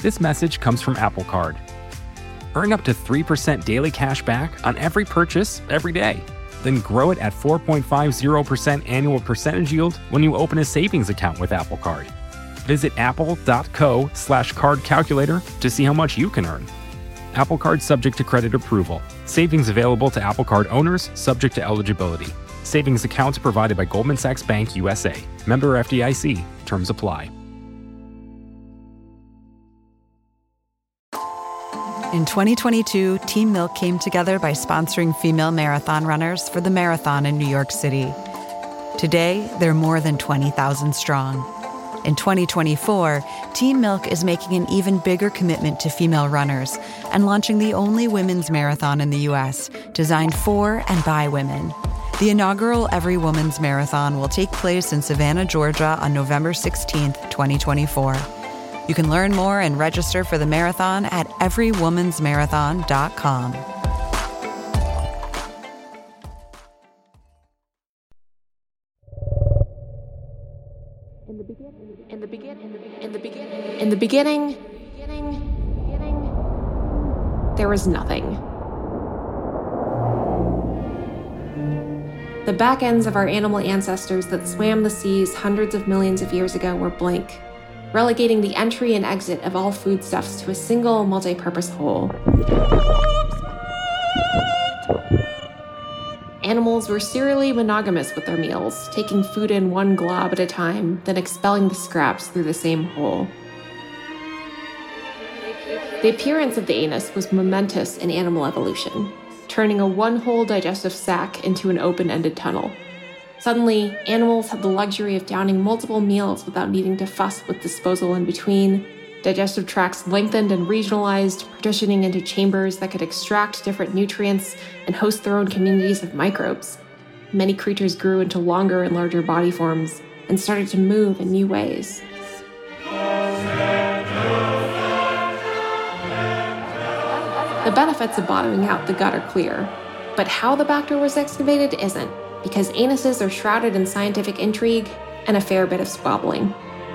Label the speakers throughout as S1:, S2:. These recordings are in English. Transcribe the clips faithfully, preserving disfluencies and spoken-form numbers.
S1: This message comes from Apple Card. Earn up to three percent daily cash back on every purchase every day. Then grow it at four point five zero percent annual percentage yield when you open a savings account with Apple Card. Visit apple.co slash card calculator to see how much you can earn. Apple Card subject to credit approval. Savings available to Apple Card owners subject to eligibility. Savings accounts provided by Goldman Sachs Bank U S A. Member F D I C. Terms apply.
S2: In twenty twenty-two, Team Milk came together by sponsoring female marathon runners for the marathon in New York City. Today, they're more than twenty thousand strong. In twenty twenty-four, Team Milk is making an even bigger commitment to female runners and launching the only women's marathon in the U S designed for and by women. The inaugural Every Woman's Marathon will take place in Savannah, Georgia on November sixteenth, twenty twenty-four. You can learn more and register for the marathon at every womans marathon dot com.
S3: In the beginning, in the beginning, in the beginning, in the beginning, beginning, beginning, there was nothing. The back ends of our animal ancestors that swam the seas hundreds of millions of years ago were blank, relegating the entry and exit of all foodstuffs to a single multi-purpose hole. Animals were serially monogamous with their meals, taking food in one glob at a time, then expelling the scraps through the same hole. The appearance of the anus was momentous in animal evolution, turning a one-hole digestive sac into an open-ended tunnel. Suddenly, animals had the luxury of downing multiple meals without needing to fuss with disposal in between. Digestive tracts lengthened and regionalized, partitioning into chambers that could extract different nutrients and host their own communities of microbes. Many creatures grew into longer and larger body forms and started to move in new ways. The benefits of bottoming out the gut are clear, but how the back door was excavated isn't, because anuses are shrouded in scientific intrigue and a fair bit of squabbling.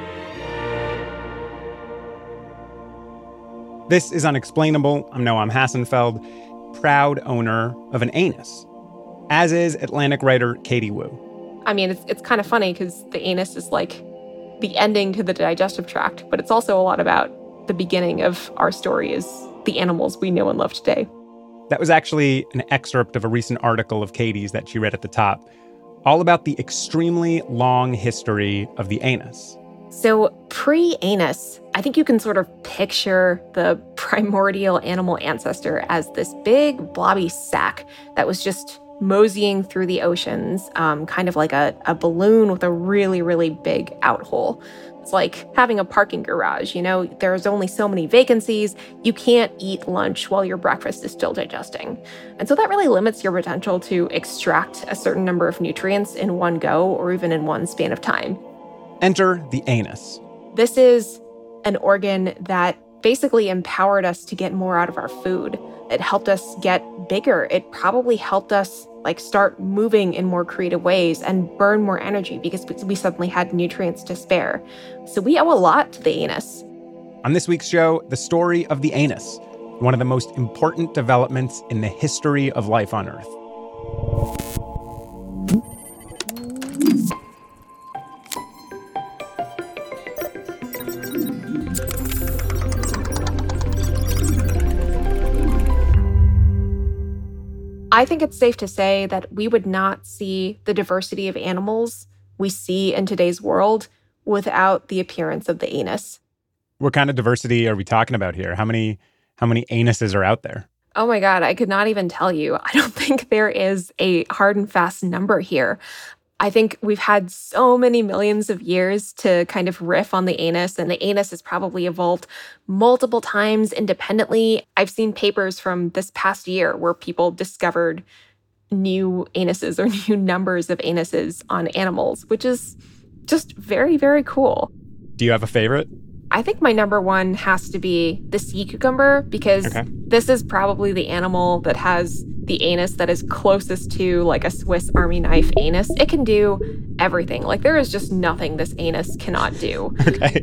S4: This is Unexplainable. I'm Noam Hassenfeld, proud owner of an anus, as is Atlantic writer Katie Woo.
S3: I mean, it's it's kind of funny because the anus is like the ending to the digestive tract, but it's also a lot about the beginning of our story as the animals we know and love today.
S4: That was actually an excerpt of a recent article of Katie's that she read at the top, all about the extremely long history of the anus.
S3: So pre-anus, I think you can sort of picture the primordial animal ancestor as this big blobby sack that was just moseying through the oceans, um, kind of like a, a balloon with a really, really big outhole. It's like having a parking garage, you know, there's only so many vacancies. You can't eat lunch while your breakfast is still digesting. And so that really limits your potential to extract a certain number of nutrients in one go or even in one span of time.
S4: Enter the anus.
S3: This is an organ that basically empowered us to get more out of our food. It helped us get bigger. It probably helped us like start moving in more creative ways and burn more energy because we suddenly had nutrients to spare. So we owe a lot to the anus.
S4: On this week's show, the story of the anus, one of the most important developments in the history of life on Earth.
S3: I think it's safe to say that we would not see the diversity of animals we see in today's world without the appearance of the anus.
S4: What kind of diversity are we talking about here? How many how many anuses are out there?
S3: Oh my God, I could not even tell you. I don't think there is a hard and fast number here. I think we've had so many millions of years to kind of riff on the anus, and the anus has probably evolved multiple times independently. I've seen papers from this past year where people discovered new anuses or new numbers of anuses on animals, which is just very, very cool.
S4: Do you have a favorite?
S3: I think my number one has to be the sea cucumber because okay. This is probably the animal that has the anus that is closest to like a Swiss Army knife anus, it can do everything. Like there is just nothing this anus cannot do.
S4: Okay.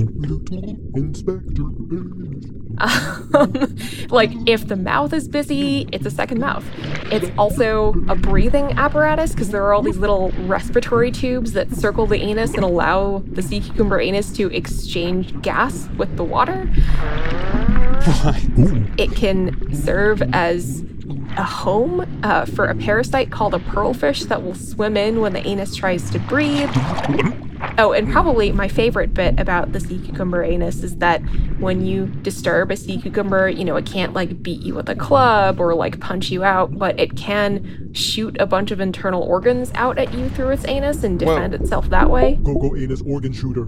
S3: Um, like if the mouth is busy, it's a second mouth. It's also a breathing apparatus because there are all these little respiratory tubes that circle the anus and allow the sea cucumber anus to exchange gas with the water. It can serve as a home uh, for a parasite called a pearlfish that will swim in when the anus tries to breathe. Oh, and probably my favorite bit about the sea cucumber anus is that when you disturb a sea cucumber, you know, it can't like beat you with a club or like punch you out, but it can shoot a bunch of internal organs out at you through its anus and defend Whoa. itself that way.
S5: Go, go, anus organ shooter.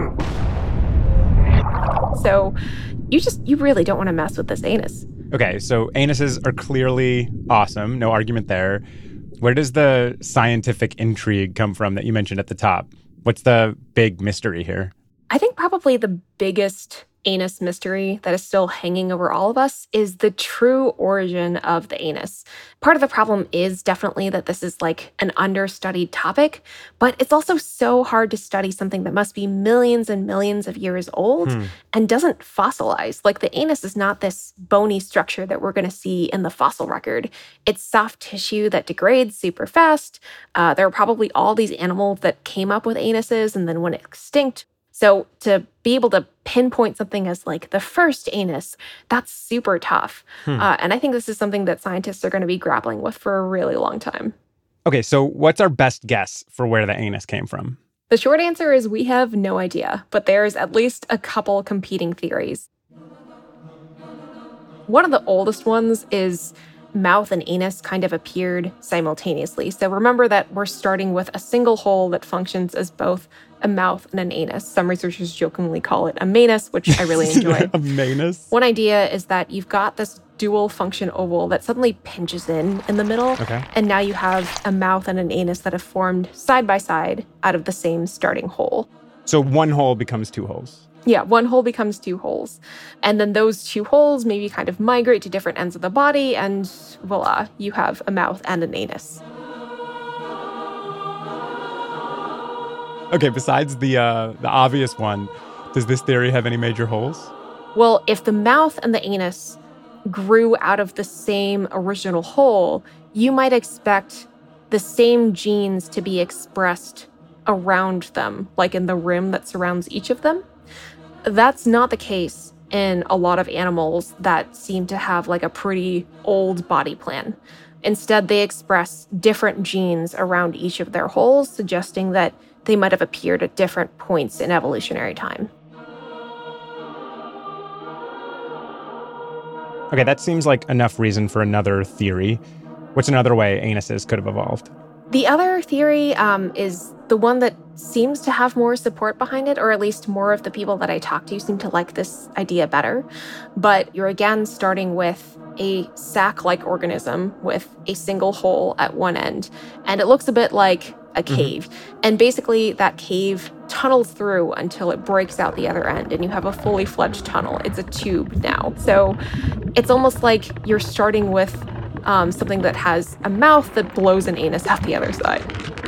S3: So you just, you really don't want to mess with this anus.
S4: Okay, so anuses are clearly awesome. No argument there. Where does the scientific intrigue come from that you mentioned at the top? What's the big mystery here?
S3: I think probably the biggest anus mystery that is still hanging over all of us is the true origin of the anus. Part of the problem is definitely that this is like an understudied topic, but it's also so hard to study something that must be millions and millions of years old hmm. and doesn't fossilize. Like the anus is not this bony structure that we're going to see in the fossil record. It's soft tissue that degrades super fast. Uh, there are probably all these animals that came up with anuses and then went extinct. So to be able to pinpoint something as like the first anus, that's super tough. Hmm. Uh, and I think this is something that scientists are going to be grappling with for a really long time.
S4: Okay, so what's our best guess for where the anus came from?
S3: The short answer is we have no idea, but there's at least a couple competing theories. One of the oldest ones is mouth and anus kind of appeared simultaneously. So remember that we're starting with a single hole that functions as both a mouth and an anus. Some researchers jokingly call it a manus, which I really enjoy.
S4: A manus?
S3: One idea is that you've got this dual function oval that suddenly pinches in in the middle.
S4: Okay.
S3: And now you have a mouth and an anus that have formed side by side out of the same starting hole.
S4: So one hole becomes two holes.
S3: Yeah, one hole becomes two holes. And then those two holes maybe kind of migrate to different ends of the body, and voila, you have a mouth and an anus.
S4: Okay, besides the uh, the obvious one, does this theory have any major holes?
S3: Well, if the mouth and the anus grew out of the same original hole, you might expect the same genes to be expressed around them, like in the rim that surrounds each of them. That's not the case in a lot of animals that seem to have like a pretty old body plan. Instead, they express different genes around each of their holes, suggesting that they might have appeared at different points in evolutionary time.
S4: Okay, that seems like enough reason for another theory. What's another way anuses could have evolved?
S3: The other theory um, is the one that seems to have more support behind it, or at least more of the people that I talk to seem to like this idea better. But you're again starting with a sac-like organism with a single hole at one end, and it looks a bit like a cave. Mm-hmm. And basically that cave tunnels through until it breaks out the other end, and you have a fully fledged tunnel. It's a tube now. So it's almost like you're starting with Um, something that has a mouth that blows an anus out the other side.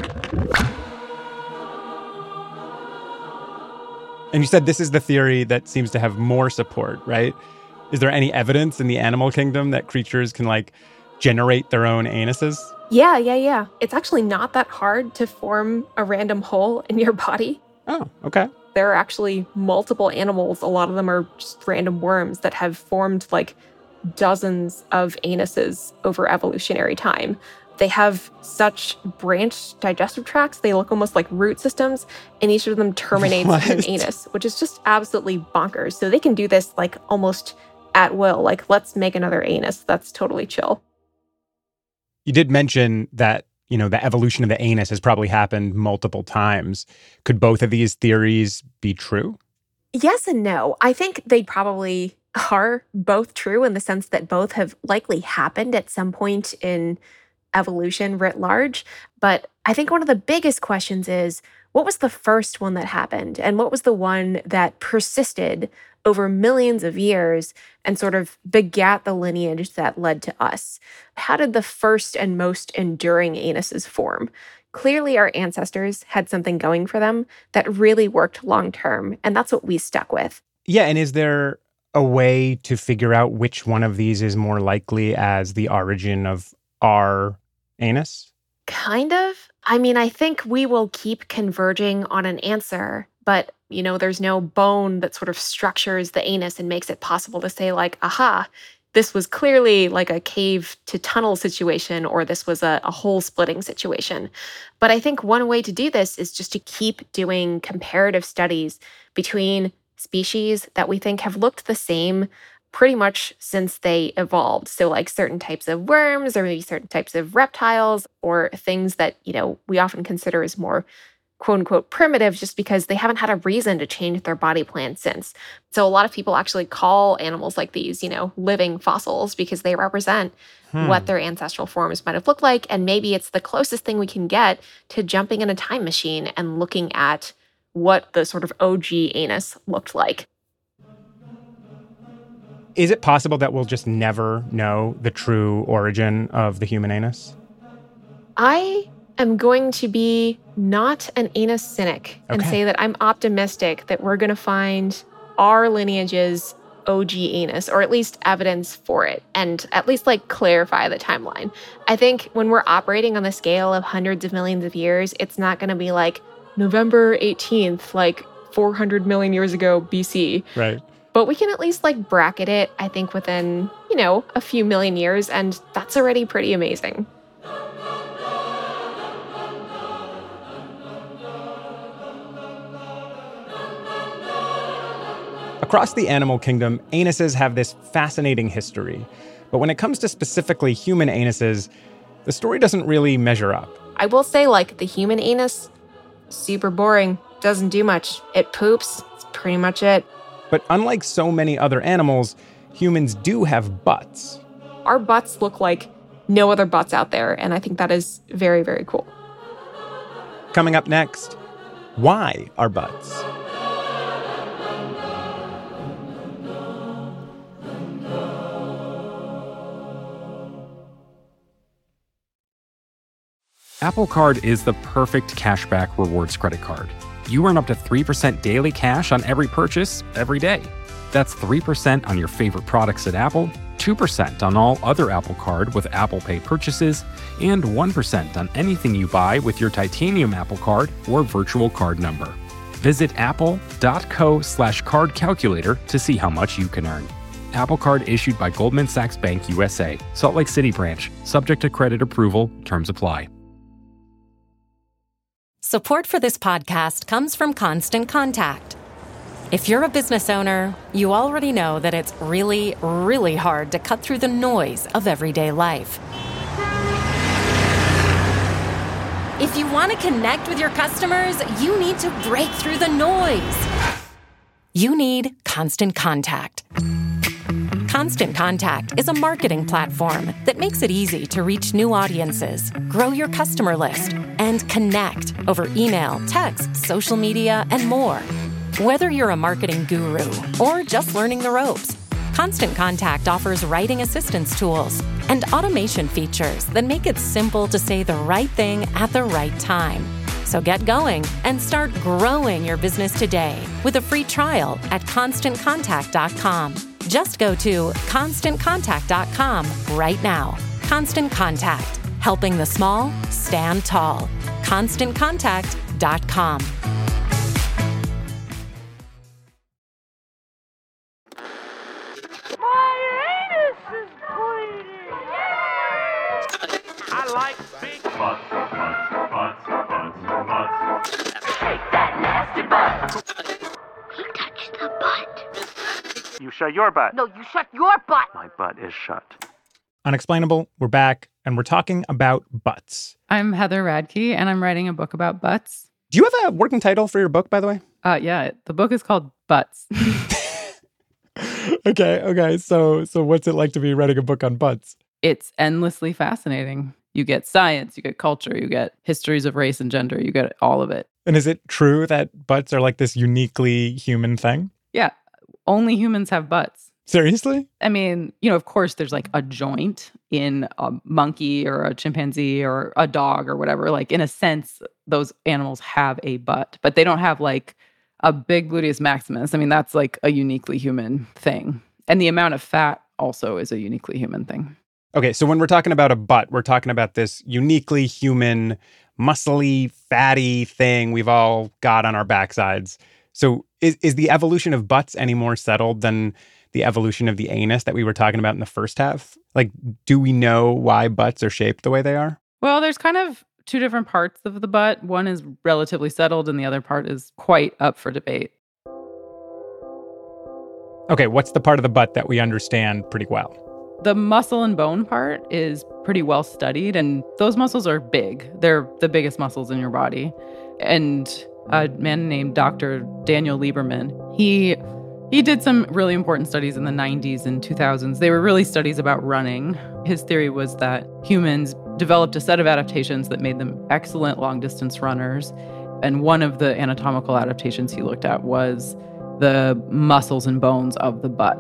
S4: And you said this is the theory that seems to have more support, right? Is there any evidence in the animal kingdom that creatures can, like, generate their own anuses?
S3: Yeah, yeah, yeah. It's actually not that hard to form a random hole in your body.
S4: Oh, okay.
S3: There are actually multiple animals, a lot of them are just random worms, that have formed, like, dozens of anuses over evolutionary time. They have such branched digestive tracts, they look almost like root systems, and each of them terminates in an anus, which is just absolutely bonkers. So they can do this like almost at will, like let's make another anus. That's totally chill.
S4: You did mention that, you know, the evolution of the anus has probably happened multiple times. Could both of these theories be true?
S3: Yes and no. I think they probably are both true in the sense that both have likely happened at some point in evolution writ large. But I think one of the biggest questions is, what was the first one that happened? And what was the one that persisted over millions of years and sort of begat the lineage that led to us? How did the first and most enduring anuses form? Clearly, our ancestors had something going for them that really worked long term, and that's what we stuck with.
S4: Yeah, and is there a way to figure out which one of these is more likely as the origin of our anus?
S3: Kind of. I mean, I think we will keep converging on an answer, but, you know, there's no bone that sort of structures the anus and makes it possible to say, like, aha, this was clearly like a cave to tunnel situation, or this was a, a hole splitting situation. But I think one way to do this is just to keep doing comparative studies between species that we think have looked the same pretty much since they evolved. So like certain types of worms, or maybe certain types of reptiles, or things that, you know, we often consider as more quote unquote primitive just because they haven't had a reason to change their body plan since. So a lot of people actually call animals like these, you know, living fossils because they represent hmm. what their ancestral forms might have looked like. And maybe it's the closest thing we can get to jumping in a time machine and looking at what the sort of O G anus looked like.
S4: Is it possible that we'll just never know the true origin of the human anus?
S3: I am going to be not an anus cynic and
S4: okay.
S3: say that I'm optimistic that we're going to find our lineage's O G anus, or at least evidence for it, and at least like clarify the timeline. I think when we're operating on the scale of hundreds of millions of years, it's not going to be like November eighteenth, like four hundred million years ago B C.
S4: Right.
S3: But we can at least like bracket it, I think, within, you know, a few million years, and that's already pretty amazing.
S4: Across the animal kingdom, anuses have this fascinating history. But when it comes to specifically human anuses, the story doesn't really measure up.
S3: I will say, like, the human anus, super boring, doesn't do much. It poops, that's pretty much it.
S4: But unlike so many other animals, humans do have butts.
S3: Our butts look like no other butts out there, and I think that is very, very cool.
S4: Coming up next, why are butts?
S1: Apple Card is the perfect cashback rewards credit card. You earn up to three percent daily cash on every purchase every day. That's three percent on your favorite products at Apple, two percent on all other Apple Card with Apple Pay purchases, and one percent on anything you buy with your titanium Apple Card or virtual card number. Visit apple.co slash card calculator to see how much you can earn. Apple Card issued by Goldman Sachs Bank U S A, Salt Lake City branch, subject to credit approval, terms apply.
S5: Support for this podcast comes from Constant Contact. If you're a business owner, you already know that it's really, really hard to cut through the noise of everyday life. If you want to connect with your customers, you need to break through the noise. You need Constant Contact. Constant Contact is a marketing platform that makes it easy to reach new audiences, grow your customer list, and connect over email, text, social media, and more. Whether you're a marketing guru or just learning the ropes, Constant Contact offers writing assistance tools and automation features that make it simple to say the right thing at the right time. So get going and start growing your business today with a free trial at constant contact dot com. Just go to constant contact dot com right now. Constant Contact, helping the small stand tall. constant contact dot com.
S6: My anus is bleeding. I like big butts, butts, butts, butts, butts. Take that nasty butt. He touched the butt.
S7: You shut your butt.
S6: No, you shut your butt.
S7: My butt is shut.
S4: Unexplainable, we're back, and we're talking about butts.
S8: I'm Heather Radke, and I'm writing a book about butts.
S4: Do you have a working title for your book, by the way?
S8: Uh, yeah, the book is called Butts.
S4: okay, okay. So, so what's it like to be writing a book on butts?
S8: It's endlessly fascinating. You get science, you get culture, you get histories of race and gender, you get all of it.
S4: And is it true that butts are like this uniquely human thing?
S8: Yeah. Only humans have butts.
S4: Seriously?
S8: I mean, you know, of course, there's like a joint in a monkey or a chimpanzee or a dog or whatever. Like, in a sense, those animals have a butt, but they don't have like a big gluteus maximus. I mean, that's like a uniquely human thing. And the amount of fat also is a uniquely human thing.
S4: Okay, so when we're talking about a butt, we're talking about this uniquely human, muscly, fatty thing we've all got on our backsides. So is, is the evolution of butts any more settled than the evolution of the anus that we were talking about in the first half? Like, do we know why butts are shaped the way they are?
S8: Well, there's kind of two different parts of the butt. One is relatively settled and the other part is quite up for debate.
S4: Okay, what's the part of the butt that we understand pretty well?
S8: The muscle and bone part is pretty well studied, and those muscles are big. They're the biggest muscles in your body. And a man named Doctor Daniel Lieberman, he he did some really important studies in the nineties and two thousands. They were really studies about running. His theory was that humans developed a set of adaptations that made them excellent long-distance runners. And one of the anatomical adaptations he looked at was the muscles and bones of the butt.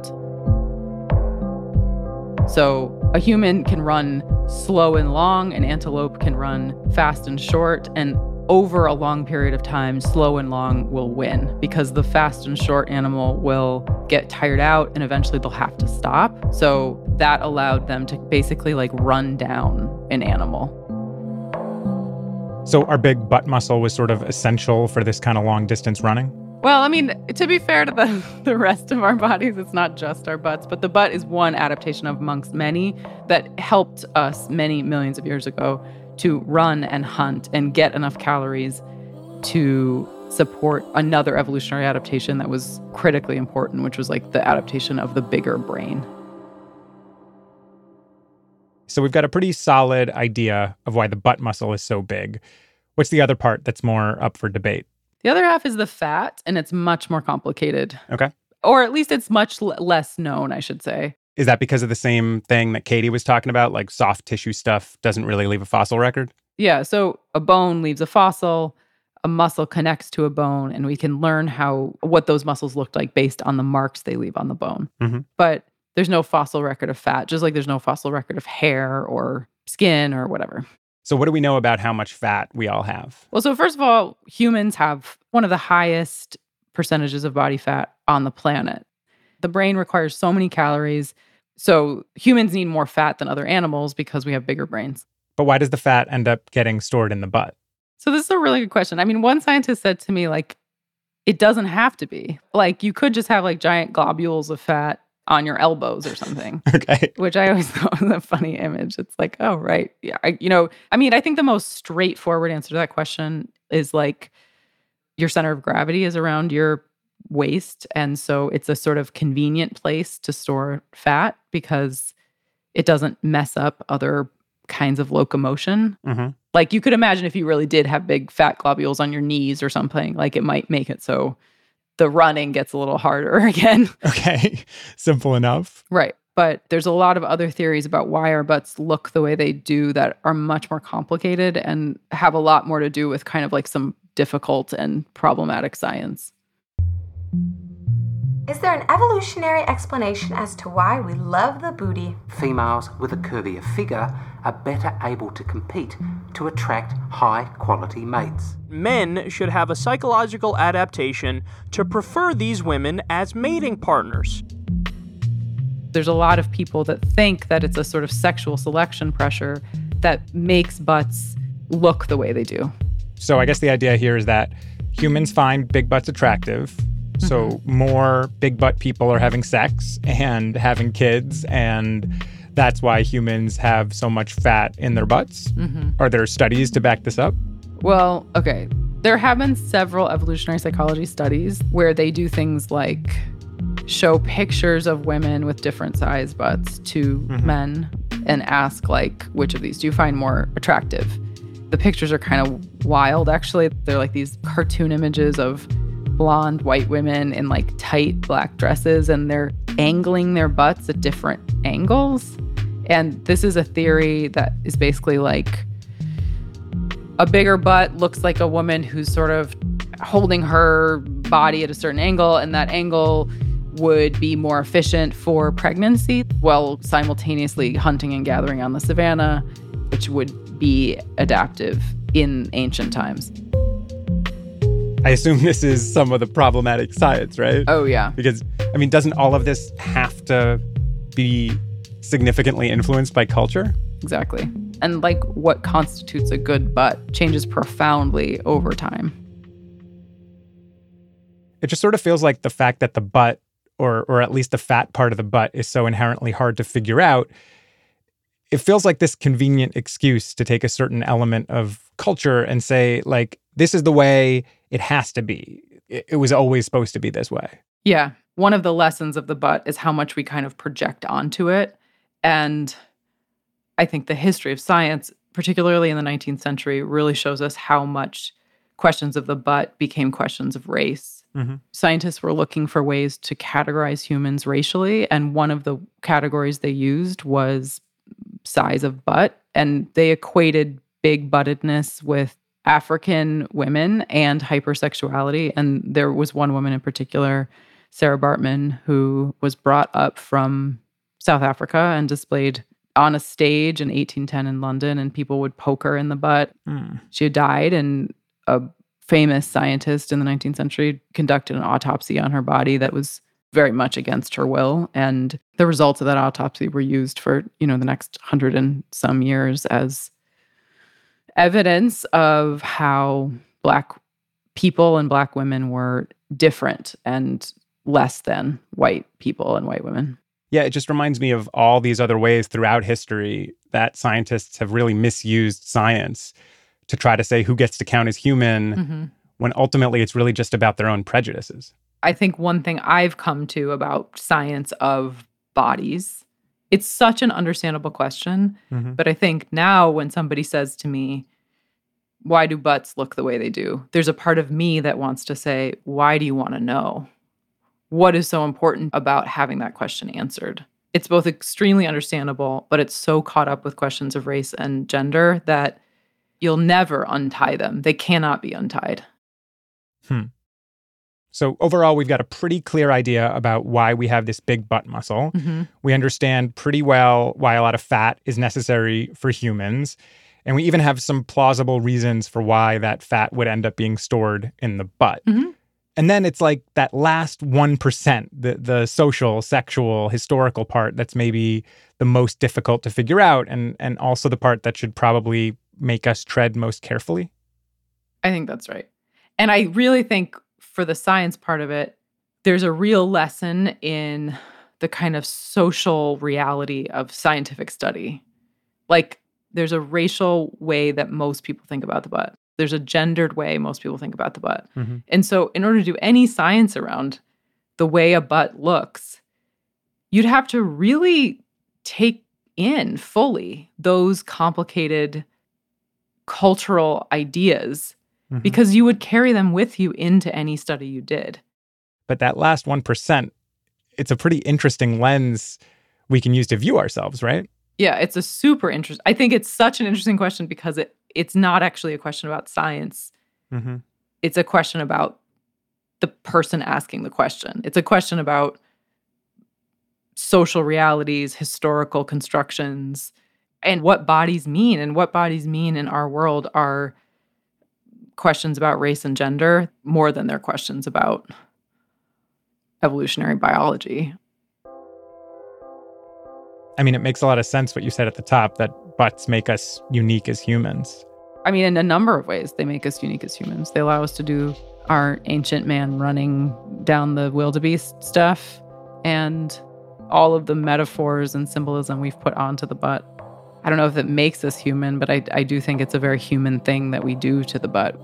S8: So a human can run slow and long, an antelope can run fast and short, and over a long period of time, slow and long will win because the fast and short animal will get tired out and eventually they'll have to stop. So that allowed them to basically like run down an animal.
S4: So our big butt muscle was sort of essential for this kind of long distance running?
S8: Well, I mean, to be fair to the, the rest of our bodies, it's not just our butts, but the butt is one adaptation of amongst many that helped us many millions of years ago to run and hunt and get enough calories to support another evolutionary adaptation that was critically important, which was like the adaptation of the bigger brain.
S4: So we've got a pretty solid idea of why the butt muscle is so big. What's the other part that's more up for debate?
S8: The other half is the fat, and it's much more complicated.
S4: Okay.
S8: Or at least it's much l- less known, I should say.
S4: Is that because of the same thing that Katie was talking about? Like soft tissue stuff doesn't really leave a fossil record?
S8: Yeah, so a bone leaves a fossil, a muscle connects to a bone, and we can learn how what those muscles looked like based on the marks they leave on the bone.
S4: Mm-hmm.
S8: But there's no fossil record of fat, just like there's no fossil record of hair or skin or whatever.
S4: So what do we know about how much fat we all have?
S8: Well, so first of all, humans have one of the highest percentages of body fat on the planet. The brain requires so many calories. So humans need more fat than other animals because we have bigger brains.
S4: But why does the fat end up getting stored in the butt?
S8: So this is a really good question. I mean, one scientist said to me, like, it doesn't have to be. Like, you could just have like giant globules of fat on your elbows or something.
S4: Okay.
S8: Which I always thought was a funny image. It's like, oh, right. Yeah. I, you know, I mean, I think the most straightforward answer to that question is like your center of gravity is around your waist. And so it's a sort of convenient place to store fat because it doesn't mess up other kinds of locomotion.
S4: Mm-hmm.
S8: Like you could imagine if you really did have big fat globules on your knees or something, like it might make it so the running gets a little harder again.
S4: Okay. Simple enough.
S8: Right. But there's a lot of other theories about why our butts look the way they do that are much more complicated and have a lot more to do with kind of like some difficult and problematic science.
S7: Is there an evolutionary explanation as to why we love the booty?
S9: Females with a curvier figure are better able to compete to attract high-quality mates.
S10: Men should have a psychological adaptation to prefer these women as mating partners.
S8: There's a lot of people that think that it's a sort of sexual selection pressure that makes butts look the way they do.
S4: So I guess the idea here is that humans find big butts attractive. So mm-hmm. more big butt people are having sex and having kids, and that's why humans have so much fat in their butts. Mm-hmm. Are there studies to back this up?
S8: Well, okay. There have been several evolutionary psychology studies where they do things like show pictures of women with different size butts to mm-hmm. men and ask, like, which of these do you find more attractive? The pictures are kind of wild, actually. They're like these cartoon images of blonde white women in like tight black dresses, and they're angling their butts at different angles. And this is a theory that is basically like A bigger butt looks like a woman who's sort of holding her body at a certain angle, and that angle would be more efficient for pregnancy while simultaneously hunting and gathering on the savannah, which would be adaptive in ancient times.
S4: I assume this is some of the problematic science, right?
S8: Oh, yeah.
S4: Because, I mean, doesn't all of this have to be significantly influenced by culture?
S8: Exactly. And like what constitutes a good butt changes profoundly over time.
S4: It just sort of feels like the fact that the butt, or or at least the fat part of the butt, is so inherently hard to figure out. It feels like this convenient excuse to take a certain element of culture and say, like, this is the way it has to be. It, it was always supposed to be this way.
S8: Yeah. One of the lessons of the butt is how much we kind of project onto it. And I think the history of science, particularly in the nineteenth century, really shows us how much questions of the butt became questions of race. Mm-hmm. Scientists were looking for ways to categorize humans racially, and one of the categories they used was size of butt, and they equated big buttedness with African women and hypersexuality. And there was one woman in particular, Sarah Bartman, who was brought up from South Africa and displayed on a stage in eighteen ten in London, and people would poke her in the butt. Mm. She had died, and a famous scientist in the nineteenth century conducted an autopsy on her body that was very much against her will. And the results of that autopsy were used for, you know, the next hundred and some years as evidence of how Black people and Black women were different and less than white people and white women.
S4: Yeah, it just reminds me of all these other ways throughout history that scientists have really misused science to try to say who gets to count as human, mm-hmm. when ultimately it's really just about their own prejudices.
S8: I think one thing I've come to about science of bodies, it's such an understandable question, mm-hmm. but I think now when somebody says to me, why do butts look the way they do? There's a part of me that wants to say, why do you want to know? What is so important about having that question answered? It's both extremely understandable, but it's so caught up with questions of race and gender that you'll never untie them. They cannot be untied.
S4: Hmm. So overall, we've got a pretty clear idea about why we have this big butt muscle. Mm-hmm. We understand pretty well why a lot of fat is necessary for humans. And we even have some plausible reasons for why that fat would end up being stored in the butt. Mm-hmm. And then it's like that last one percent, the, the social, sexual, historical part that's maybe the most difficult to figure out, and, and also the part that should probably make us tread most carefully.
S8: I think that's right. And I really think for the science part of it, there's a real lesson in the kind of social reality of scientific study. Like, there's a racial way that most people think about the butt. There's a gendered way most people think about the butt. Mm-hmm. And so in order to do any science around the way a butt looks, you'd have to really take in fully those complicated cultural ideas, mm-hmm. because you would carry them with you into any study you did.
S4: But that last one percent, it's a pretty interesting lens we can use to view ourselves, right?
S8: Yeah, it's a super interesting. I think it's such an interesting question because it it's not actually a question about science. Mm-hmm. It's a question about the person asking the question. It's a question about social realities, historical constructions, and what bodies mean. And what bodies mean in our world are questions about race and gender more than they're questions about evolutionary biology.
S4: I mean, it makes a lot of sense what you said at the top, that butts make us unique as humans.
S8: I mean, in a number of ways, they make us unique as humans. They allow us to do our ancient man running down the wildebeest stuff and all of the metaphors and symbolism we've put onto the butt. I don't know if it makes us human, but I, I do think it's a very human thing that we do to the butt.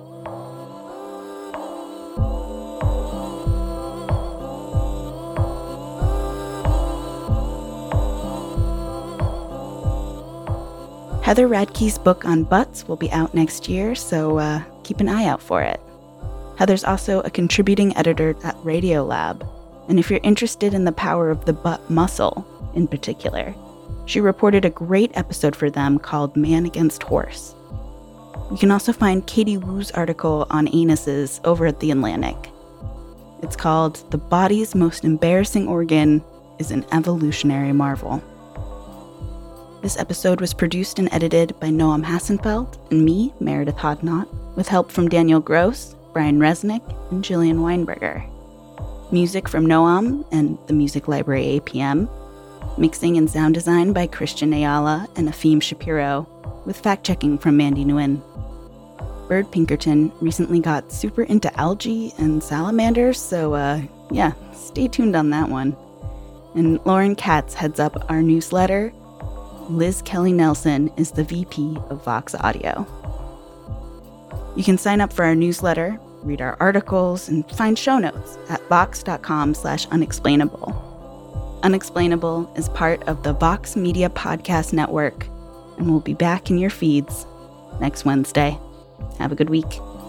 S11: Heather Radke's book on butts will be out next year, so uh, keep an eye out for it. Heather's also a contributing editor at Radiolab, and if you're interested in the power of the butt muscle in particular, she reported a great episode for them called Man Against Horse. You can also find Katie Woo's article on anuses over at The Atlantic. It's called The Body's Most Embarrassing Organ is an Evolutionary Marvel. This episode was produced and edited by Noam Hassenfeld and me, Meredith Hodnott, with help from Daniel Gross, Brian Resnick, and Jillian Weinberger. Music from Noam and the Music Library A P M. Mixing and sound design by Christian Ayala and Afim Shapiro, with fact-checking from Mandy Nguyen. Bird Pinkerton recently got super into algae and salamanders, so uh, yeah, stay tuned on that one. And Lauren Katz heads up our newsletter. Liz Kelly Nelson is the V P of Vox Audio. You can sign up for our newsletter, read our articles, and find show notes at vox.com slash unexplainable. Unexplainable is part of the Vox Media Podcast Network, and we'll be back in your feeds next Wednesday. Have a good week.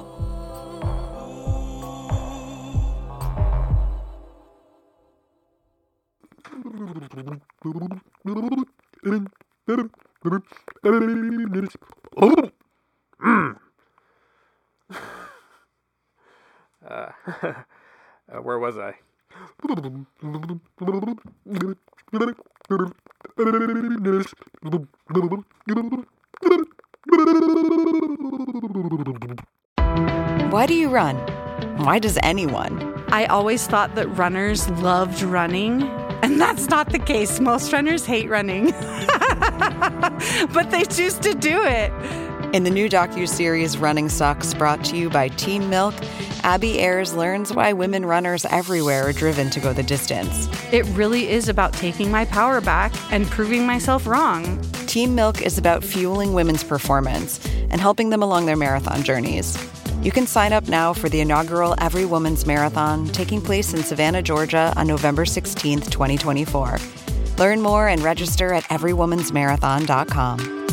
S10: uh, uh, where was I?
S2: Why do you run? Why does anyone?
S12: I always thought that runners loved running, and that's not the case. Most runners hate running, but they choose to do it.
S2: In the new docuseries Running Sucks, brought to you by Team Milk, Abby Ayers learns why women runners everywhere are driven to go the distance.
S12: It really is about taking my power back and proving myself wrong.
S2: Team Milk is about fueling women's performance and helping them along their marathon journeys. You can sign up now for the inaugural Every Woman's Marathon taking place in Savannah, Georgia on November sixteenth, twenty twenty-four. Learn more and register at every woman's marathon dot com.